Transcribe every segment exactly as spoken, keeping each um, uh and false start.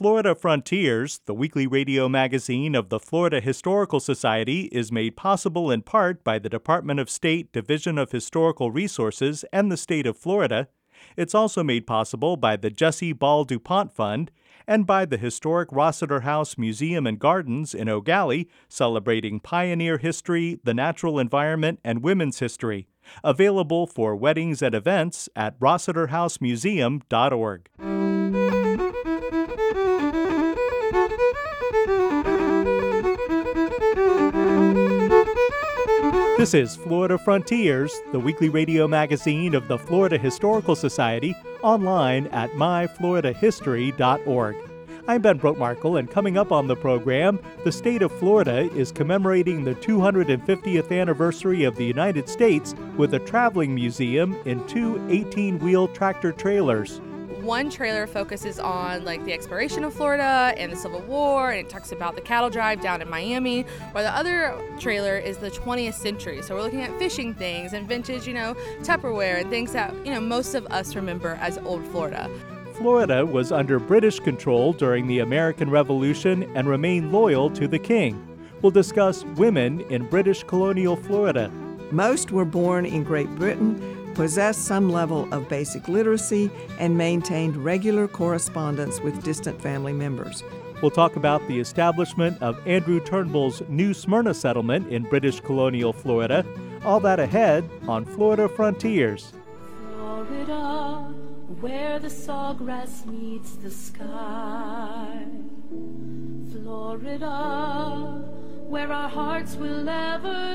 Florida Frontiers, the weekly radio magazine of the Florida Historical Society, is made possible in part by the Department of State Division of Historical Resources and the state of Florida. It's also made possible by the Jesse Ball DuPont Fund and by the historic Rossiter House Museum and Gardens in Eau Gallie, celebrating pioneer history, the natural environment, and women's history. Available for weddings and events at rossiter house museum dot org. This is Florida Frontiers, the weekly radio magazine of the Florida Historical Society, online at my florida history dot org. I'm Ben Brotmarkle, and coming up on the program, the state of Florida is commemorating the two hundred fiftieth anniversary of the United States with a traveling museum in two eighteen-wheel tractor trailers. One trailer focuses on like the exploration of Florida and the Civil War, and it talks about the cattle drive down in Miami, while the other trailer is the twentieth century. So we're looking at fishing things and vintage, you know, Tupperware and things that, you know, most of us remember as old Florida. Florida was under British control during the American Revolution and remained loyal to the king. We'll discuss women in British colonial Florida. Most were born in Great Britain, possessed some level of basic literacy, and maintained regular correspondence with distant family members. We'll talk about the establishment of Andrew Turnbull's New Smyrna settlement in British colonial Florida. All that ahead on Florida Frontiers. Florida, where the sawgrass meets the sky. Florida, where our hearts will ever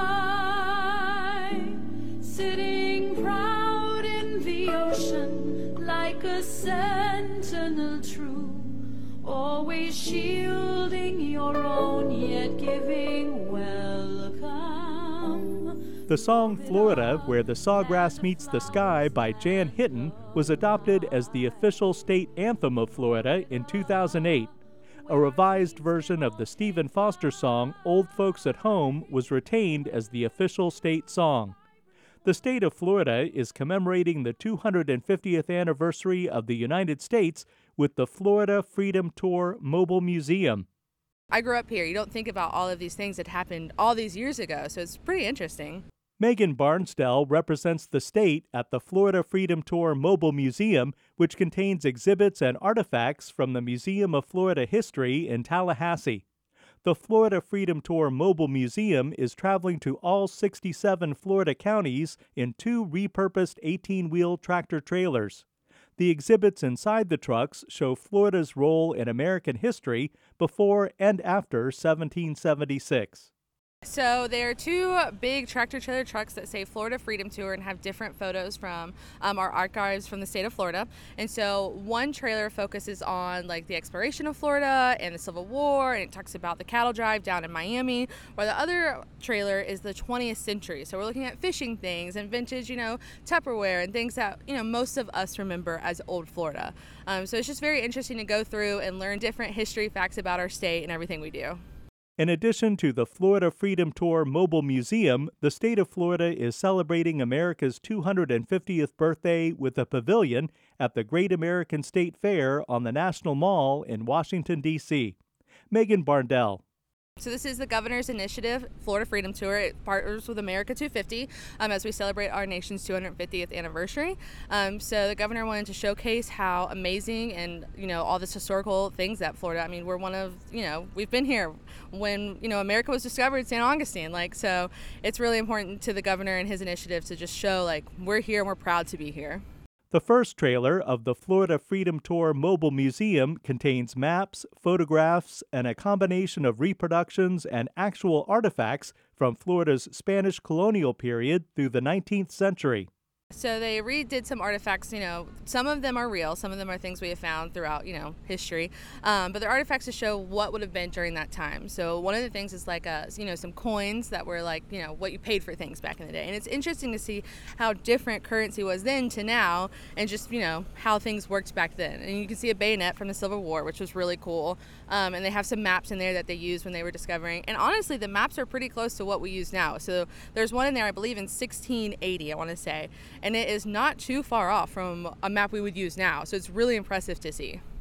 lie. Sitting proud in the ocean like a sentinel true, always shielding your own, yet giving welcome. The song Florida, Where the Sawgrass Meets the Sky by Jan Hinton was adopted as the official state anthem of Florida in two thousand eight. A revised version of the Stephen Foster song Old Folks at Home was retained as the official state song. The state of Florida is commemorating the two hundred fiftieth anniversary of the United States with the Florida Freedom Tour Mobile Museum. I grew up here. You don't think about all of these things that happened all these years ago, so it's pretty interesting. Megan Barnsdell represents the state at the Florida Freedom Tour Mobile Museum, which contains exhibits and artifacts from the Museum of Florida History in Tallahassee. The Florida Freedom Tour Mobile Museum is traveling to all sixty-seven Florida counties in two repurposed eighteen-wheel tractor trailers. The exhibits inside the trucks show Florida's role in American history before and after seventeen seventy-six. So there are two big tractor trailer trucks that say Florida Freedom Tour and have different photos from um, our archives from the state of Florida. And so one trailer focuses on like the exploration of Florida and the Civil War, and it talks about the cattle drive down in Miami, while the other trailer is the twentieth century. So we're looking at fishing things and vintage, you know, Tupperware and things that, you know, most of us remember as old Florida. Um, so it's just very interesting to go through and learn different history facts about our state and everything we do. In addition to the Florida Freedom Tour Mobile Museum, the state of Florida is celebrating America's two hundred fiftieth birthday with a pavilion at the Great American State Fair on the National Mall in Washington, D C Megan Barndell. So this is the governor's initiative, Florida Freedom Tour. It partners with America two fifty um, as we celebrate our nation's two hundred fiftieth anniversary. Um, so the governor wanted to showcase how amazing and, you know, all this historical things that Florida, I mean, we're one of, you know, we've been here when, you know, America was discovered, Saint Augustine. Like, so it's really important to the governor and his initiative to just show, like, we're here and we're proud to be here. The first trailer of the Florida Freedom Tour Mobile Museum contains maps, photographs, and a combination of reproductions and actual artifacts from Florida's Spanish colonial period through the nineteenth century. So they redid some artifacts, you know, some of them are real, some of them are things we have found throughout, you know, history, um, but they're artifacts to show what would have been during that time. So one of the things is like, a, you know, some coins that were like, you know, what you paid for things back in the day. And it's interesting to see how different currency was then to now and just, you know, how things worked back then. And you can see a bayonet from the Civil War, which was really cool. Um, and they have some maps in there that they used when they were discovering. And honestly, the maps are pretty close to what we use now. So there's one in there, I believe, in sixteen eighty, I want to say. And it is not too far off from a map we would use now. So it's really impressive to see.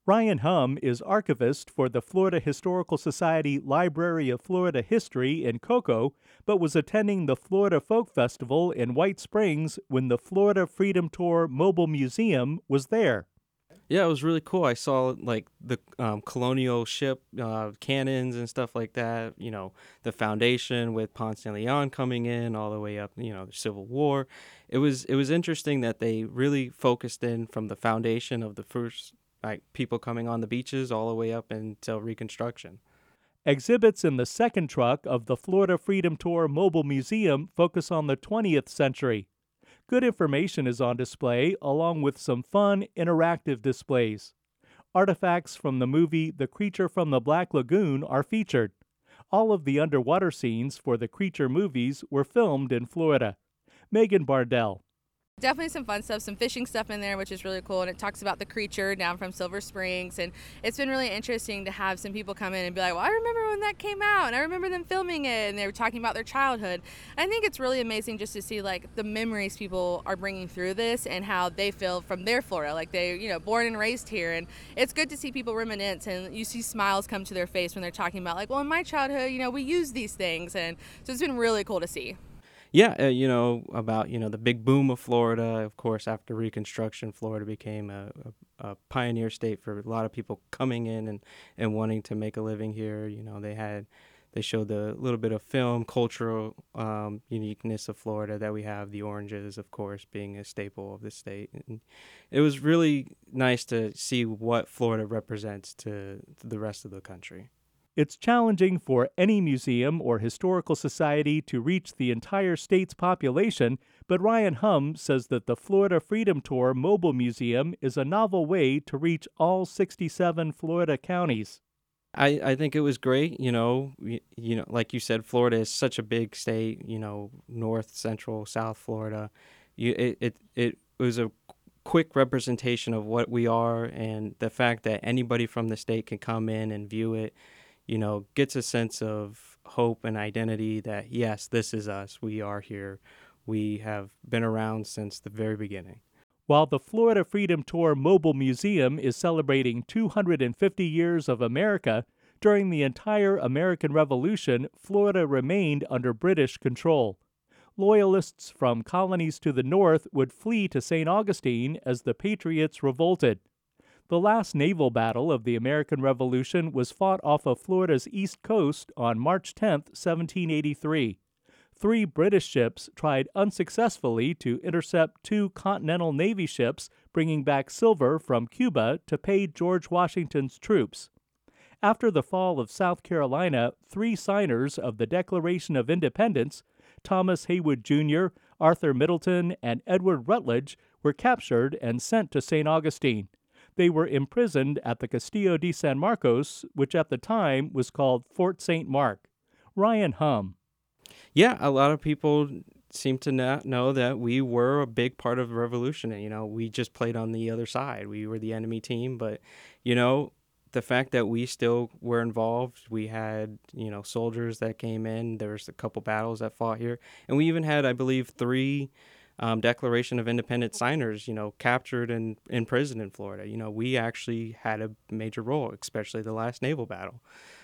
Ryan Hum is archivist for the Florida Historical Society Library of Florida History in Cocoa, but was attending the Florida Folk Festival in White Springs when the Florida Freedom Tour Mobile Museum was there. Yeah, it was really cool. I saw like the um, colonial ship uh, cannons and stuff like that. You know, the foundation with Ponce de Leon coming in all the way up. You know, the Civil War. It was it was interesting that they really focused in from the foundation of the first like people coming on the beaches all the way up until Reconstruction. Exhibits in the second truck of the Florida Freedom Tour Mobile Museum focus on the twentieth century. Good information is on display, along with some fun, interactive displays. Artifacts from the movie The Creature from the Black Lagoon are featured. All of the underwater scenes for the Creature movies were filmed in Florida. Megan Bardell. Definitely some fun stuff, some fishing stuff in there, which is really cool. And it talks about the creature down from Silver Springs. And it's been really interesting to have some people come in and be like, well, I remember when that came out and I remember them filming it and they were talking about their childhood. I think it's really amazing just to see like the memories people are bringing through this and how they feel from their Florida. Like they, you know, born and raised here. And it's good to see people reminisce and you see smiles come to their face when they're talking about like, well, in my childhood, you know, we used these things. And so it's been really cool to see. Yeah, uh, you know, about, you know, the big boom of Florida. Of course, after Reconstruction, Florida became a, a, a pioneer state for a lot of people coming in and, and wanting to make a living here. You know, they had, they showed the little bit of film, cultural um, uniqueness of Florida that we have, the oranges, of course, being a staple of the state. And it was really nice to see what Florida represents to, to the rest of the country. It's challenging for any museum or historical society to reach the entire state's population, but Ryan Hum says that the Florida Freedom Tour Mobile Museum is a novel way to reach all sixty-seven Florida counties. I, I think it was great. You know, you, you know, like you said, Florida is such a big state, you know, North, Central, South Florida. You, it, it, it was a quick representation of what we are, and the fact that anybody from the state can come in and view it, you know, gets a sense of hope and identity that, yes, this is us. We are here. We have been around since the very beginning. While the Florida Freedom Tour Mobile Museum is celebrating two hundred fifty years of America, during the entire American Revolution, Florida remained under British control. Loyalists from colonies to the north would flee to Saint Augustine as the Patriots revolted. The last naval battle of the American Revolution was fought off of Florida's east coast on March tenth, seventeen eighty-three. Three British ships tried unsuccessfully to intercept two Continental Navy ships bringing back silver from Cuba to pay George Washington's troops. After the fall of South Carolina, three signers of the Declaration of Independence, Thomas Haywood Junior, Arthur Middleton, and Edward Rutledge, were captured and sent to Saint Augustine. They were imprisoned at the Castillo de San Marcos, which at the time was called Fort Saint Mark. Ryan Hum. Yeah, a lot of people seem to not know that we were a big part of the revolution. And, you know, we just played on the other side. We were the enemy team. But, you know, the fact that we still were involved, we had, you know, soldiers that came in. There was a couple battles that fought here. And we even had, I believe, three Um, Declaration of Independence signers, you know, captured and in prison in Florida. You know, we actually had a major role, especially the last naval battle.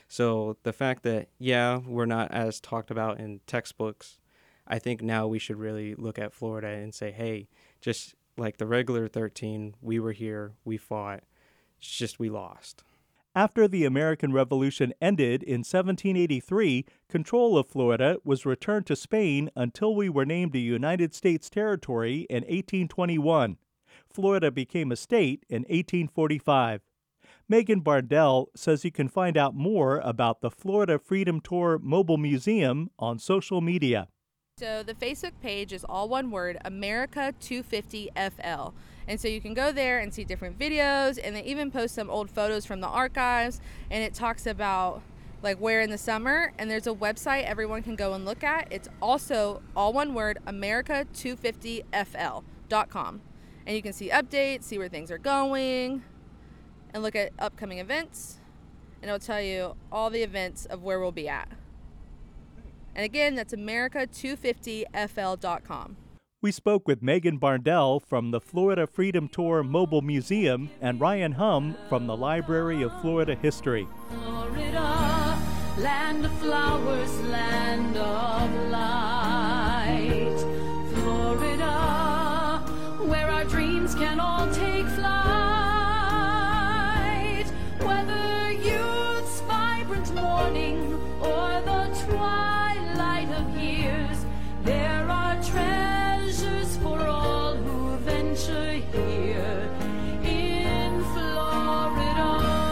So the fact that, yeah, we're not as talked about in textbooks, I think now we should really look at Florida and say, hey, just like the regular thirteen, we were here, we fought, it's just we lost. After the American Revolution ended in seventeen eighty-three, control of Florida was returned to Spain until we were named a United States territory in eighteen twenty-one. Florida became a state in eighteen forty-five. Megan Bardell says you can find out more about the Florida Freedom Tour Mobile Museum on social media. So the Facebook page is all one word, America two fifty F L. And so you can go there and see different videos, and they even post some old photos from the archives, and it talks about like where in the summer, and there's a website everyone can go and look at. It's also all one word, America two fifty F L dot com. And you can see updates, see where things are going, and look at upcoming events, and it'll tell you all the events of where we'll be at. And again, that's America two fifty F L dot com. We spoke with Megan Barndell from the Florida Freedom Tour Mobile Museum and Ryan Hum from the Library of Florida History. Florida, land of flowers, land of light. Florida, where our dreams can all take flight. Whether youth's vibrant morning or the twilight of years, there are treasures for all who venture here in Florida.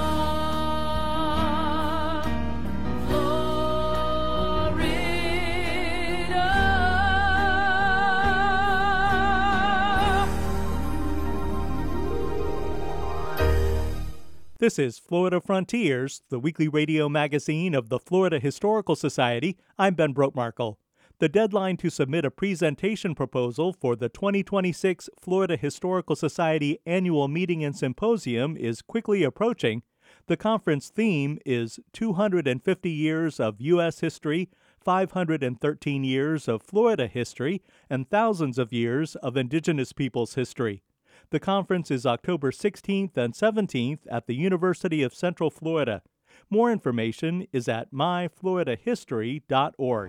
This is Florida Frontiers, the weekly radio magazine of the Florida Historical Society. I'm Ben Brotmarkle. The deadline to submit a presentation proposal for the twenty twenty-six Florida Historical Society Annual Meeting and Symposium is quickly approaching. The conference theme is two hundred fifty years of U S history, five hundred thirteen years of Florida history, and thousands of years of indigenous peoples' history. The conference is October sixteenth and seventeenth at the University of Central Florida. More information is at my florida history dot org.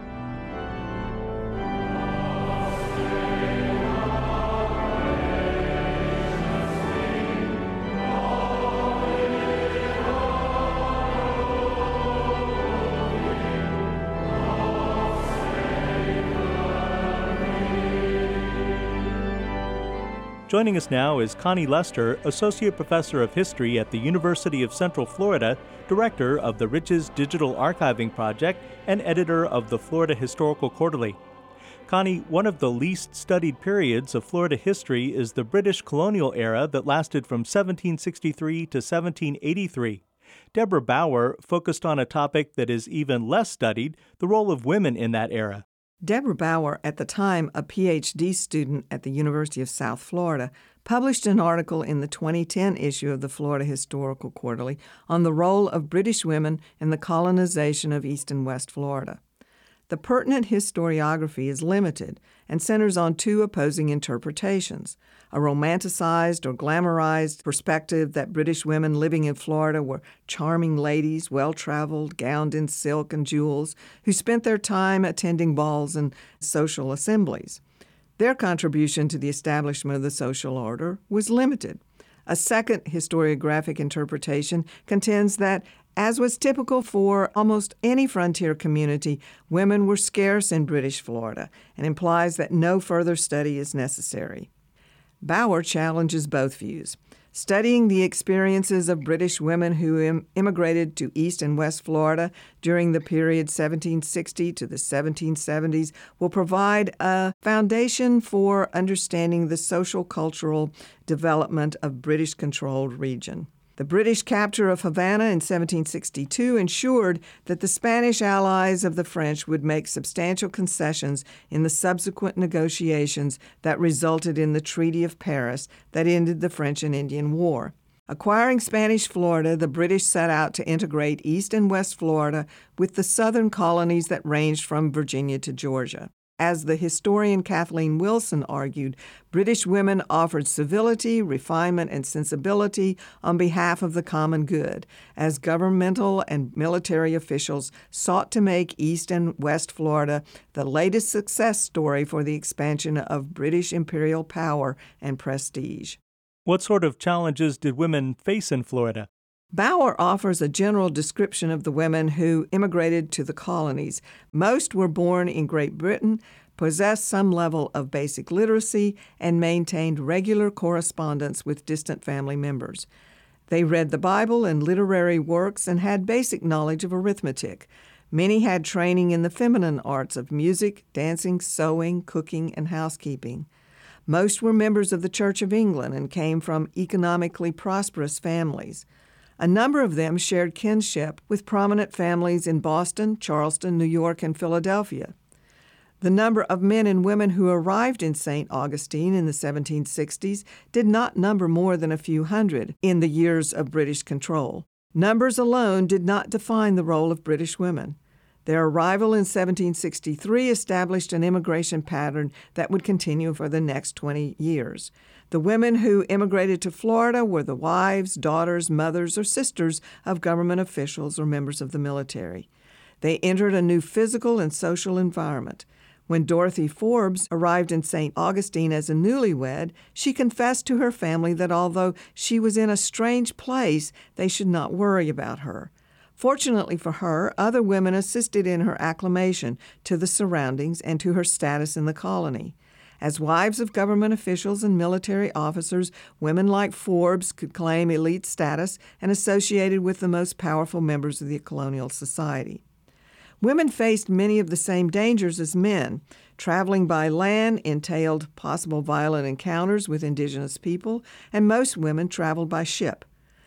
Joining us now is Connie Lester, Associate Professor of History at the University of Central Florida, Director of the Riches Digital Archiving Project, and Editor of the Florida Historical Quarterly. Connie, one of the least studied periods of Florida history is the British colonial era that lasted from seventeen sixty-three to seventeen eighty-three. Deborah Bauer focused on a topic that is even less studied, the role of women in that era. Deborah Bauer, at the time a P H D student at the University of South Florida, published an article in the twenty ten issue of the Florida Historical Quarterly on the role of British women in the colonization of East and West Florida. The pertinent historiography is limited and centers on two opposing interpretations: a romanticized or glamorized perspective that British women living in Florida were charming ladies, well-traveled, gowned in silk and jewels, who spent their time attending balls and social assemblies. Their contribution to the establishment of the social order was limited. A second historiographic interpretation contends that, as was typical for almost any frontier community, women were scarce in British Florida and implies that no further study is necessary. Bauer challenges both views. Studying the experiences of British women who im- immigrated to East and West Florida during the period seventeen sixty to the seventeen seventies will provide a foundation for understanding the social-cultural development of British-controlled region. The British capture of Havana in seventeen sixty-two ensured that the Spanish allies of the French would make substantial concessions in the subsequent negotiations that resulted in the Treaty of Paris that ended the French and Indian War. Acquiring Spanish Florida, the British set out to integrate East and West Florida with the southern colonies that ranged from Virginia to Georgia. As the historian Kathleen Wilson argued, British women offered civility, refinement, and sensibility on behalf of the common good, as governmental and military officials sought to make East and West Florida the latest success story for the expansion of British imperial power and prestige. What sort of challenges did women face in Florida? Bauer offers a general description of the women who immigrated to the colonies. Most were born in Great Britain, possessed some level of basic literacy, and maintained regular correspondence with distant family members. They read the Bible and literary works and had basic knowledge of arithmetic. Many had training in the feminine arts of music, dancing, sewing, cooking, and housekeeping. Most were members of the Church of England and came from economically prosperous families. A number of them shared kinship with prominent families in Boston, Charleston, New York, and Philadelphia. The number of men and women who arrived in Saint Augustine in the seventeen sixties did not number more than a few hundred in the years of British control. Numbers alone did not define the role of British women. Their arrival in seventeen sixty-three established an immigration pattern that would continue for the next twenty years. The women who immigrated to Florida were the wives, daughters, mothers, or sisters of government officials or members of the military. They entered a new physical and social environment. When Dorothy Forbes arrived in Saint Augustine as a newlywed, she confessed to her family that although she was in a strange place, they should not worry about her. Fortunately for her, other women assisted in her acclimation to the surroundings and to her status in the colony. As wives of government officials and military officers, women like Forbes could claim elite status and associated with the most powerful members of the colonial society. Women faced many of the same dangers as men. Traveling by land entailed possible violent encounters with indigenous people, and most women traveled by ship.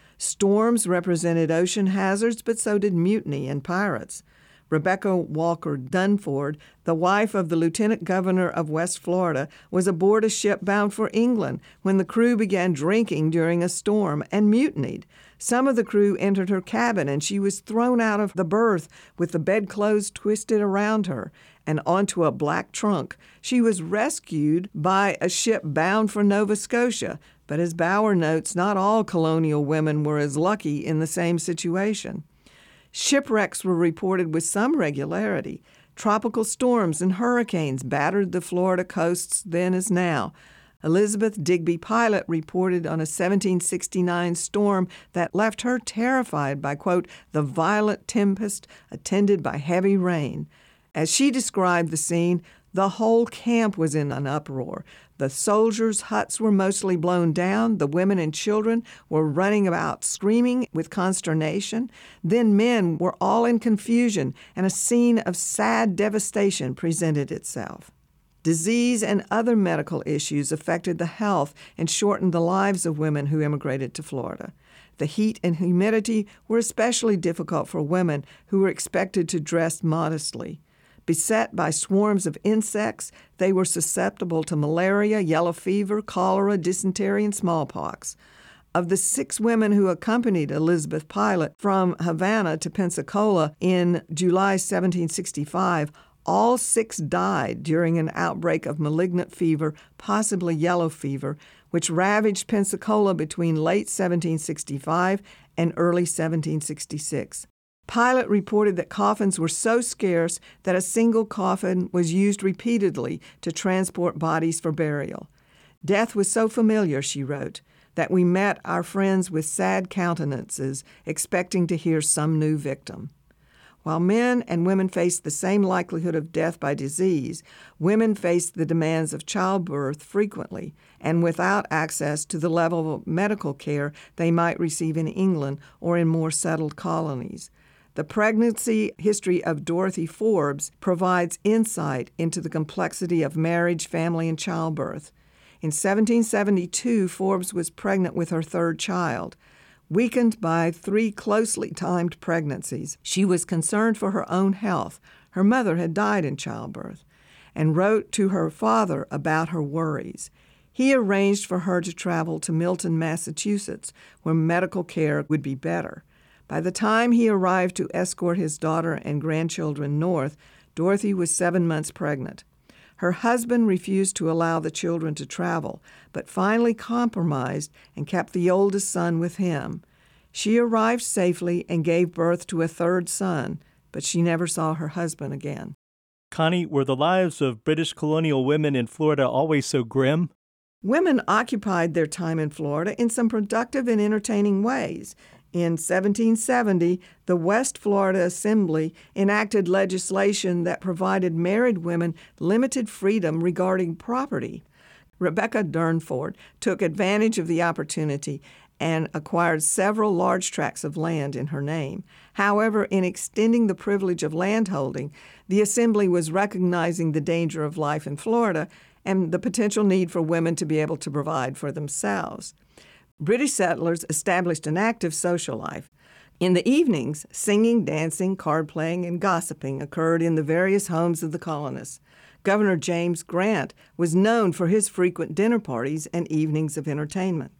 Storms represented ocean hazards, but so did mutiny and pirates. Rebecca Walker Dunford, the wife of the lieutenant governor of West Florida, was aboard a ship bound for England when the crew began drinking during a storm and mutinied. Some of the crew entered her cabin, and she was thrown out of the berth with the bedclothes twisted around her and onto a black trunk. She was rescued by a ship bound for Nova Scotia, but as Bauer notes, not all colonial women were as lucky in the same situation. Shipwrecks were reported with some regularity. Tropical storms and hurricanes battered the Florida coasts then as now. Elizabeth Digby Pilot reported on a seventeen sixty-nine storm that left her terrified by, quote, the violent tempest attended by heavy rain. As she described the scene, the whole camp was in an uproar. The soldiers' huts were mostly blown down. The women and children were running about screaming with consternation. Then men were all in confusion, and a scene of sad devastation presented itself. Disease and other medical issues affected the health and shortened the lives of women who immigrated to Florida. The heat and humidity were especially difficult for women who were expected to dress modestly. Beset by swarms of insects, they were susceptible to malaria, yellow fever, cholera, dysentery, and smallpox. Of the six women who accompanied Elizabeth Pilot from Havana to Pensacola in July seventeen sixty-five, all six died during an outbreak of malignant fever, possibly yellow fever, which ravaged Pensacola between late seventeen sixty-five and early seventeen sixty-six. Pilot reported that coffins were so scarce that a single coffin was used repeatedly to transport bodies for burial. Death was so familiar, she wrote, that we met our friends with sad countenances, expecting to hear some new victim. While men and women faced the same likelihood of death by disease, women faced the demands of childbirth frequently and without access to the level of medical care they might receive in England or in more settled colonies. The pregnancy history of Dorothy Forbes provides insight into the complexity of marriage, family, and childbirth. In seventeen seventy-two, Forbes was pregnant with her third child. Weakened by three closely timed pregnancies, she was concerned for her own health. Her mother had died in childbirth, and wrote to her father about her worries. He arranged for her to travel to Milton, Massachusetts, where medical care would be better. By the time he arrived to escort his daughter and grandchildren north, Dorothy was seven months pregnant. Her husband refused to allow the children to travel, but finally compromised and kept the oldest son with him. She arrived safely and gave birth to a third son, but she never saw her husband again. Connie, were the lives of British colonial women in Florida always so grim? Women occupied their time in Florida in some productive and entertaining ways. In seventeen seventy, the West Florida Assembly enacted legislation that provided married women limited freedom regarding property. Rebecca Durnford took advantage of the opportunity and acquired several large tracts of land in her name. However, in extending the privilege of landholding, the Assembly was recognizing the danger of life in Florida and the potential need for women to be able to provide for themselves. British settlers established an active social life. In the evenings, singing, dancing, card-playing, and gossiping occurred in the various homes of the colonists. Governor James Grant was known for his frequent dinner parties and evenings of entertainment.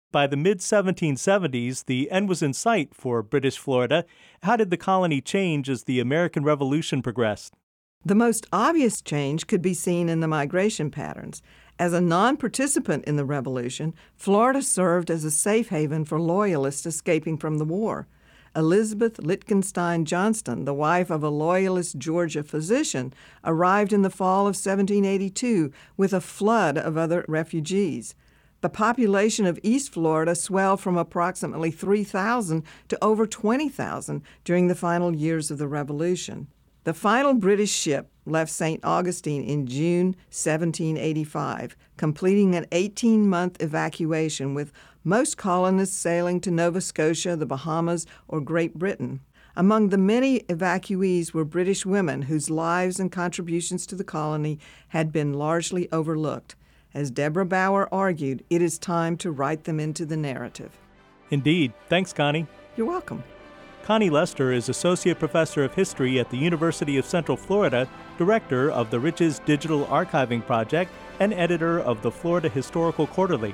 By the mid seventeen seventies, the end was in sight for British Florida. How did the colony change as the American Revolution progressed? The most obvious change could be seen in the migration patterns. As a non-participant in the Revolution, Florida served as a safe haven for Loyalists escaping from the war. Elizabeth Lichtenstein Johnston, the wife of a Loyalist Georgia physician, arrived in the fall of seventeen eighty-two with a flood of other refugees. The population of East Florida swelled from approximately three thousand to over twenty thousand during the final years of the Revolution. The final British ship left Saint Augustine in June seventeen eighty-five, completing an eighteen-month evacuation, with most colonists sailing to Nova Scotia, the Bahamas, or Great Britain. Among the many evacuees were British women whose lives and contributions to the colony had been largely overlooked. As Deborah Bauer argued, it is time to write them into the narrative. Indeed. Thanks, Connie. You're welcome. Connie Lester is Associate Professor of History at the University of Central Florida, Director of the Riches Digital Archiving Project, and Editor of the Florida Historical Quarterly.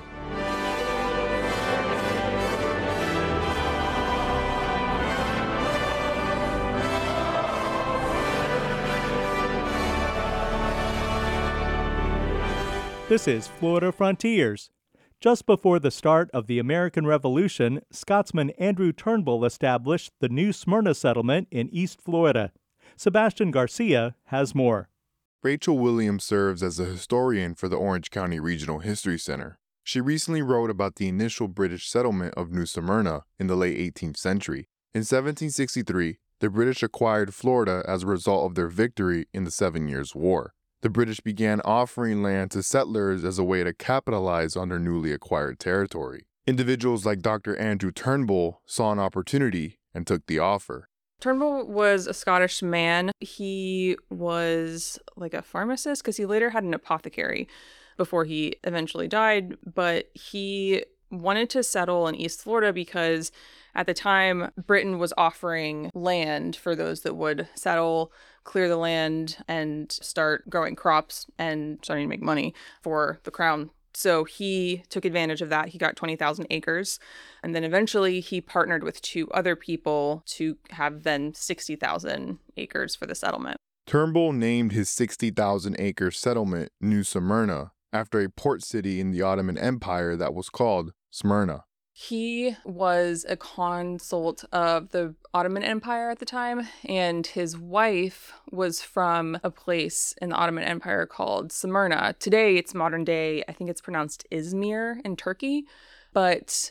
This is Florida Frontiers. Just before the start of the American Revolution, Scotsman Andrew Turnbull established the New Smyrna settlement in East Florida. Sebastian Garcia has more. Rachel Williams serves as a historian for the Orange County Regional History Center. She recently wrote about the initial British settlement of New Smyrna in the late eighteenth century. In seventeen sixty-three, the British acquired Florida as a result of their victory in the Seven Years' War. The British began offering land to settlers as a way to capitalize on their newly acquired territory. Individuals like Doctor Andrew Turnbull saw an opportunity and took the offer. Turnbull was a Scottish man. He was like a pharmacist because he later had an apothecary before he eventually died, but he wanted to settle in East Florida because at the time Britain was offering land for those that would settle, clear the land, and start growing crops and starting to make money for the crown. So he took advantage of that. He got twenty thousand acres. And then eventually he partnered with two other people to have then sixty thousand acres for the settlement. Turnbull named his sixty thousand acre settlement New Smyrna after a port city in the Ottoman Empire that was called Smyrna. He was a consort of the Ottoman Empire at the time, and his wife was from a place in the Ottoman Empire called Smyrna. Today, it's modern day, I think it's pronounced Izmir in Turkey, but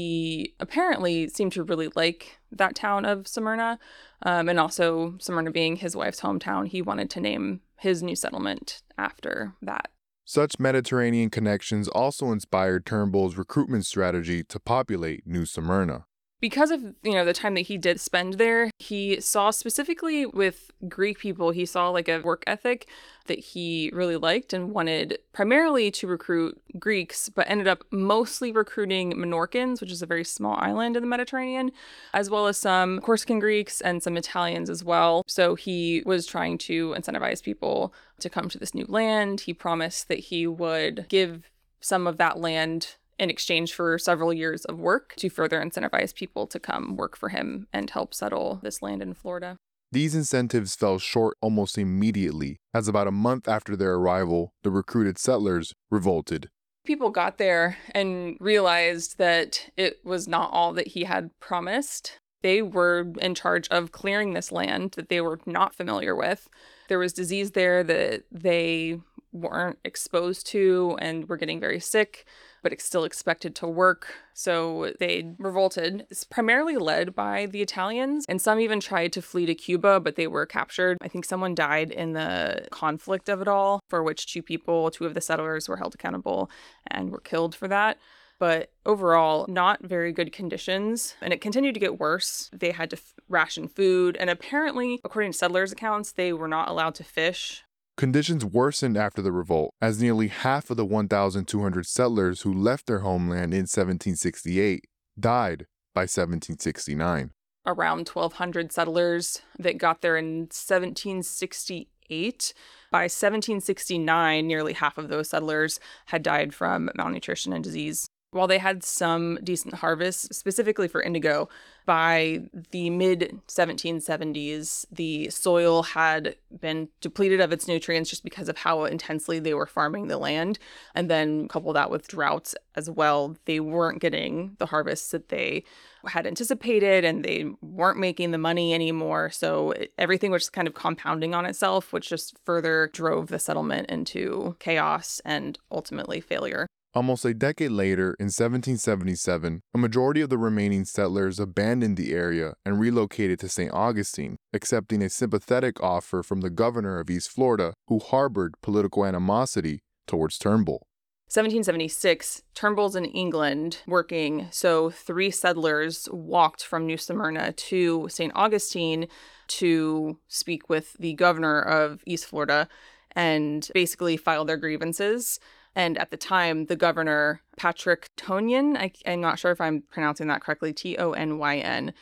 he apparently seemed to really like that town of Smyrna, um, and also Smyrna being his wife's hometown, he wanted to name his new settlement after that. Such Mediterranean connections also inspired Turnbull's recruitment strategy to populate New Smyrna. Because of, you know, the time that he did spend there, he saw specifically with Greek people, he saw like a work ethic that he really liked and wanted primarily to recruit Greeks, but ended up mostly recruiting Menorcans, which is a very small island in the Mediterranean, as well as some Corsican Greeks and some Italians as well. So he was trying to incentivize people to come to this new land. He promised that he would give some of that land in exchange for several years of work to further incentivize people to come work for him and help settle this land in Florida. These incentives fell short almost immediately, as about a month after their arrival, the recruited settlers revolted. People got there and realized that it was not all that he had promised. They were in charge of clearing this land that they were not familiar with. There was disease there that they weren't exposed to and were getting very sick, but it's still expected to work. So they revolted. It's primarily led by the Italians, and some even tried to flee to Cuba, but they were captured. I think someone died in the conflict of it all, for which two people, two of the settlers were held accountable and were killed for that. But overall, not very good conditions, and it continued to get worse. They had to f- ration food, and apparently, according to settlers' accounts, they were not allowed to fish. Conditions worsened after the revolt, as nearly half of the one thousand two hundred settlers who left their homeland in seventeen sixty-eight died by seventeen sixty-nine. Around twelve hundred settlers that got there in seventeen sixty-eight. By seventeen sixty-nine, nearly half of those settlers had died from malnutrition and disease. While they had some decent harvests, specifically for indigo, by the mid seventeen seventies, the soil had been depleted of its nutrients just because of how intensely they were farming the land. And then couple that with droughts as well, they weren't getting the harvests that they had anticipated, and they weren't making the money anymore. So it, everything was kind of compounding on itself, which just further drove the settlement into chaos and ultimately failure. Almost a decade later, in seventeen seventy-seven, a majority of the remaining settlers abandoned the area and relocated to Saint Augustine, accepting a sympathetic offer from the governor of East Florida, who harbored political animosity towards Turnbull. seventeen seventy-six, Turnbull's in England working, so three settlers walked from New Smyrna to Saint Augustine to speak with the governor of East Florida and basically file their grievances. And at the time, the governor, Patrick Tonyan, I, I'm not sure if I'm pronouncing that correctly, T O N Y N,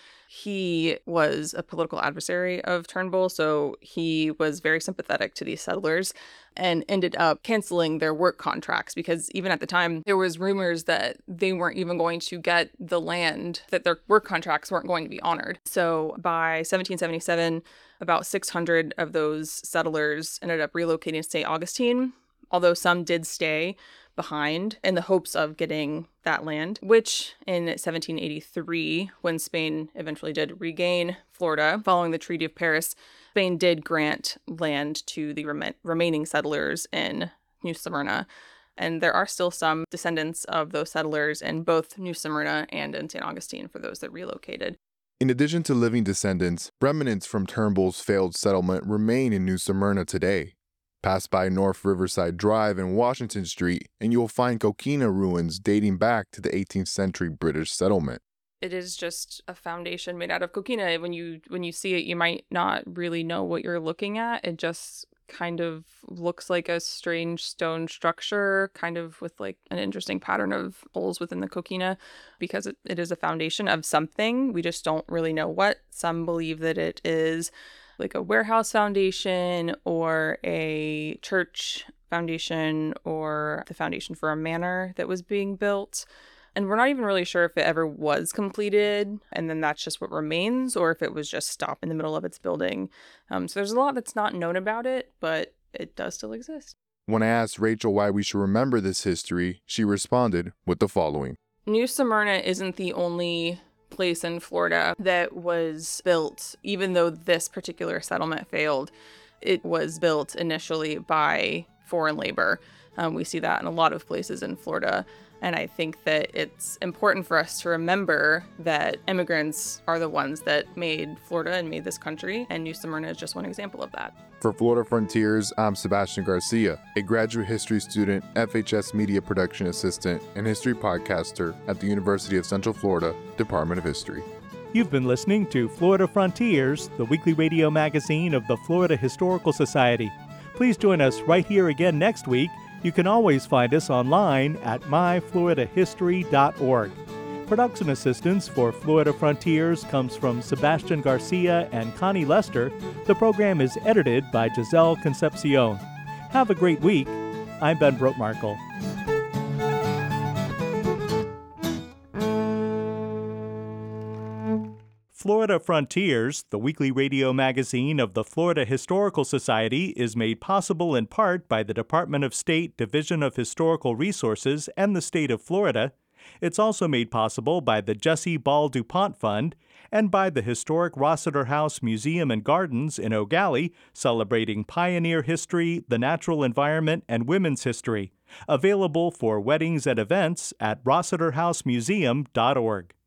he was a political adversary of Turnbull, so he was very sympathetic to these settlers and ended up canceling their work contracts because even at the time, there was rumors that they weren't even going to get the land, that their work contracts weren't going to be honored. So by seventeen seventy-seven, about six hundred of those settlers ended up relocating to Saint Augustine, although some did stay behind in the hopes of getting that land, which in seventeen eighty-three, when Spain eventually did regain Florida following the Treaty of Paris, Spain did grant land to the rem- remaining settlers in New Smyrna. And there are still some descendants of those settlers in both New Smyrna and in Saint Augustine for those that relocated. In addition to living descendants, remnants from Turnbull's failed settlement remain in New Smyrna today. Pass by North Riverside Drive and Washington Street, and you'll find coquina ruins dating back to the eighteenth century British settlement. It is just a foundation made out of coquina. When you when you see it, you might not really know what you're looking at. It just kind of looks like a strange stone structure, kind of with like an interesting pattern of holes within the coquina, because it, it is a foundation of something. We just don't really know what. Some believe that it is like a warehouse foundation or a church foundation or the foundation for a manor that was being built. And we're not even really sure if it ever was completed and then that's just what remains, or if it was just stopped in the middle of its building. Um, so there's a lot that's not known about it, but it does still exist. When I asked Rachel why we should remember this history, she responded with the following. New Smyrna isn't the only place in Florida that was built, even though this particular settlement failed. It was built initially by foreign labor. Um, we see that in a lot of places in Florida. And I think that it's important for us to remember that immigrants are the ones that made Florida and made this country. And New Smyrna is just one example of that. For Florida Frontiers, I'm Sebastian Garcia, a graduate history student, F H S media production assistant, and history podcaster at the University of Central Florida, Department of History. You've been listening to Florida Frontiers, the weekly radio magazine of the Florida Historical Society. Please join us right here again next week. You can always find us online at my florida history dot org. Production assistance for Florida Frontiers comes from Sebastian Garcia and Connie Lester. The program is edited by Giselle Concepcion. Have a great week. I'm Ben Brotmarkle. Florida Frontiers, the weekly radio magazine of the Florida Historical Society, is made possible in part by the Department of State Division of Historical Resources and the state of Florida. It's also made possible by the Jesse Ball DuPont Fund and by the historic Rossiter House Museum and Gardens in Eau Gallie, celebrating pioneer history, the natural environment, and women's history. Available for weddings and events at rossiter house museum dot org.